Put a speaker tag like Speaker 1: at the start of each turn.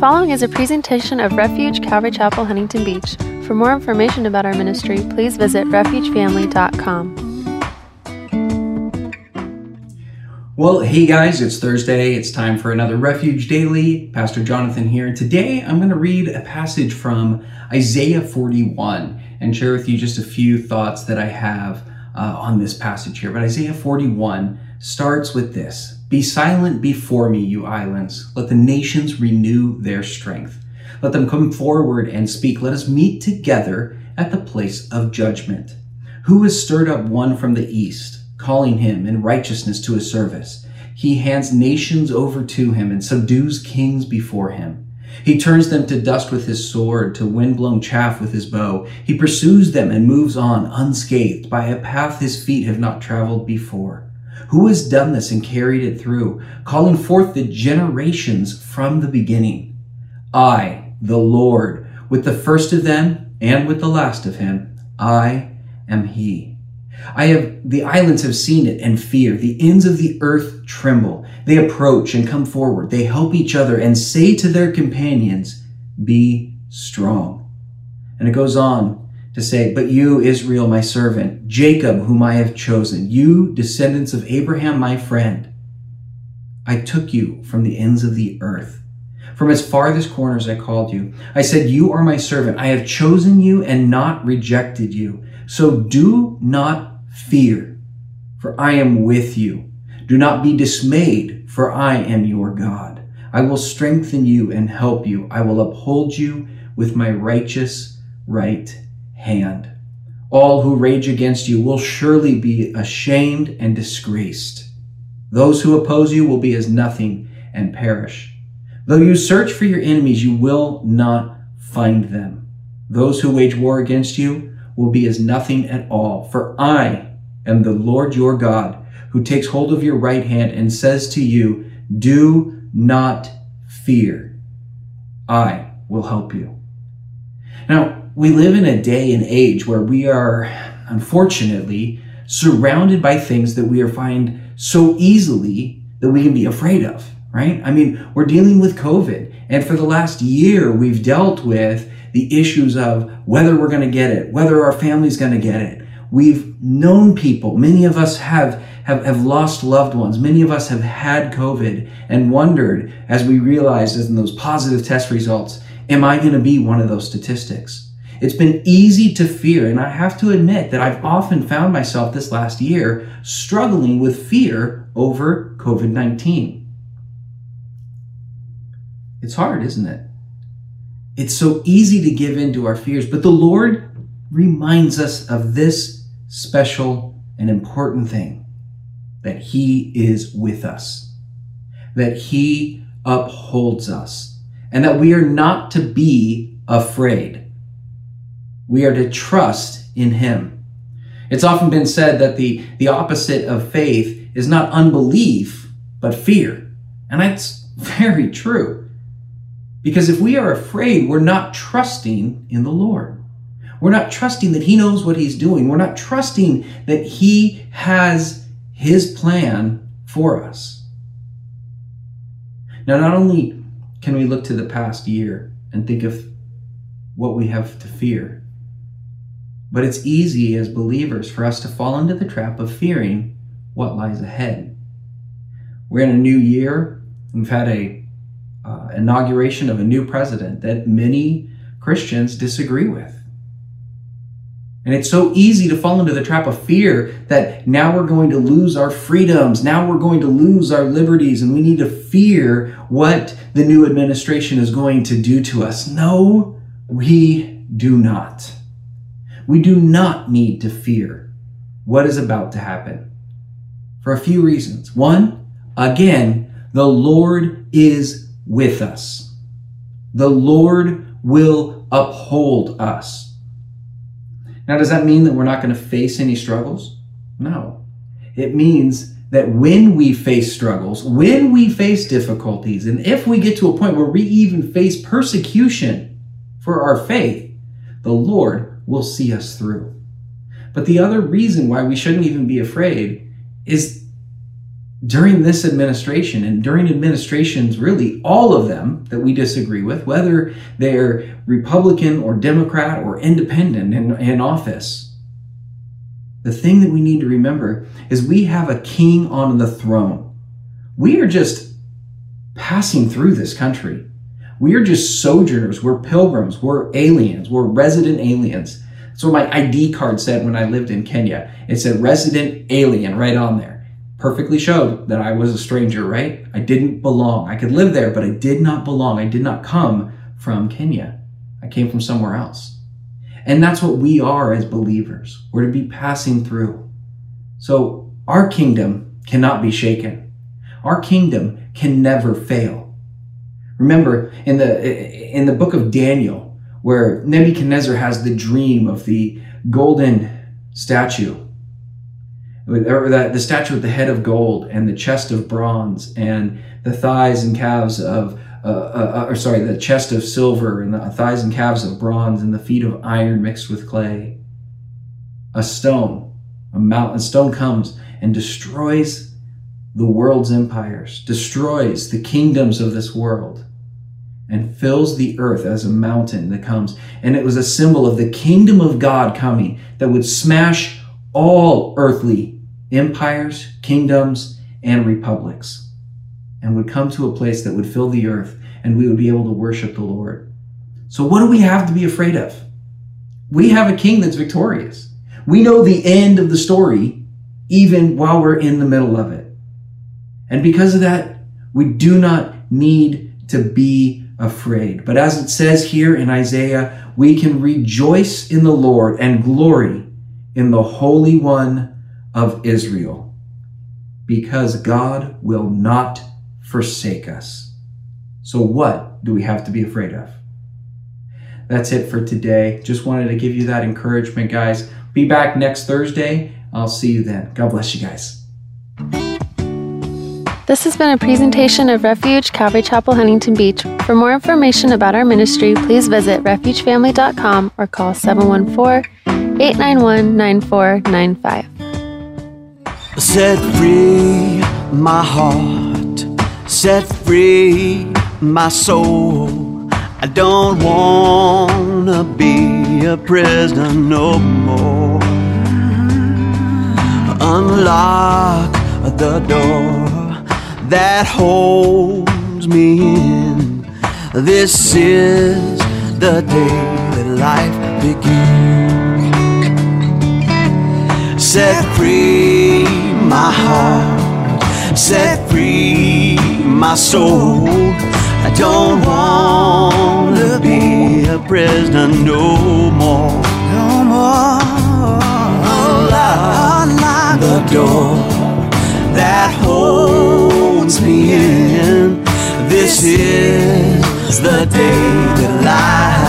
Speaker 1: following is a presentation of Refuge Calvary Chapel, Huntington Beach. For more information about our ministry, please visit refugefamily.com.
Speaker 2: Well, hey guys, it's Thursday. It's time for another Refuge Daily. Pastor Jonathan here. Today, I'm going to read a passage from Isaiah 41 and share with you just a few thoughts that I have on this passage here. But Isaiah 41 starts with this: "Be silent before me, you islands. Let the nations renew their strength. Let them come forward and speak. Let us meet together at the place of judgment. Who has stirred up one from the east, calling him in righteousness to his service? He hands nations over to him and subdues kings before him. He turns them to dust with his sword, to wind-blown chaff with his bow. He pursues them and moves on unscathed by a path his feet have not traveled before. Who has done this and carried it through, calling forth the generations from the beginning? I, the Lord, with the first of them and with the last of him, I am he. The islands have seen it and fear. The ends of the earth tremble. They approach and come forward. They help each other and say to their companions, be strong." And it goes on to say, "But you, Israel, my servant, Jacob, whom I have chosen, you, descendants of Abraham, my friend, I took you from the ends of the earth. From its farthest corners I called you. I said, you are my servant. I have chosen you and not rejected you. So do not fear, for I am with you. Do not be dismayed, for I am your God. I will strengthen you and help you. I will uphold you with my righteous right hand. All who rage against you will surely be ashamed and disgraced. Those who oppose you will be as nothing and perish. Though you search for your enemies, you will not find them. Those who wage war against you will be as nothing at all. For I am the Lord your God, who takes hold of your right hand and says to you, do not fear. I will help you." Now, we live in a day and age where we are, unfortunately, surrounded by things that we find so easily that we can be afraid of, right? I mean, we're dealing with COVID, and for the last year, we've dealt with the issues of whether we're going to get it, whether our family's going to get it. We've known people. Many of us have lost loved ones. Many of us have had COVID and wondered, as we realized in those positive test results, am I going to be one of those statistics? It's been easy to fear, and I have to admit that I've often found myself this last year struggling with fear over COVID-19. It's hard, isn't it? It's so easy to give in to our fears, but the Lord reminds us of this special and important thing, that He is with us, that He upholds us, and that we are not to be afraid. We are to trust in Him. It's often been said that the opposite of faith is not unbelief, but fear. And that's very true. Because if we are afraid, we're not trusting in the Lord. We're not trusting that He knows what He's doing. We're not trusting that He has His plan for us. Now, not only can we look to the past year and think of what we have to fear, but it's easy as believers for us to fall into the trap of fearing what lies ahead. We're in a new year. We've had a inauguration of a new president that many Christians disagree with. And it's so easy to fall into the trap of fear that now we're going to lose our freedoms, now we're going to lose our liberties, and we need to fear what the new administration is going to do to us. No, we do not. We do not need to fear what is about to happen for a few reasons. One, again, the Lord is with us. The Lord will uphold us. Now, does that mean that we're not going to face any struggles? No. It means that when we face struggles, when we face difficulties, and if we get to a point where we even face persecution for our faith, the Lord will see us through. But the other reason why we shouldn't even be afraid is during this administration and during administrations, really all of them that we disagree with, whether they're Republican or Democrat or independent in office, the thing that we need to remember is we have a king on the throne. We are just passing through this country. We are just sojourners. We're pilgrims. We're aliens. We're resident aliens. That's what my ID card said when I lived in Kenya. It said resident alien right on there. Perfectly showed that I was a stranger, right? I didn't belong. I could live there, but I did not belong. I did not come from Kenya. I came from somewhere else. And that's what we are as believers. We're to be passing through. So our kingdom cannot be shaken. Our kingdom can never fail. Remember in the book of Daniel, where Nebuchadnezzar has the dream of the golden statue, or the statue with the head of gold and the chest of bronze and the thighs and calves of, the chest of silver and the thighs and calves of bronze and the feet of iron mixed with clay. A stone comes and destroys the world's empires, destroys the kingdoms of this world, and fills the earth as a mountain that comes. And it was a symbol of the kingdom of God coming that would smash all earthly empires, kingdoms, and republics, and would come to a place that would fill the earth, and we would be able to worship the Lord. So what do we have to be afraid of? We have a king that's victorious. We know the end of the story, even while we're in the middle of it. And because of that, we do not need to be afraid. But as it says here in Isaiah, we can rejoice in the Lord and glory in the Holy One of Israel, because God will not forsake us. So what do we have to be afraid of? That's it for today. Just wanted to give you that encouragement, guys. Be back next Thursday. I'll see you then. God bless you guys.
Speaker 1: This has been a presentation of Refuge Calvary Chapel, Huntington Beach. For more information about our ministry, please visit refugefamily.com or call 714-891-9495.
Speaker 3: Set free my heart, set free my soul. I don't wanna be a prisoner no more. Unlock the door that holds me in. This is the day that life begins. Set free my heart, set free my soul. I don't wanna be a prisoner no more. No more. Unlock the door that holds me in. This is the day that life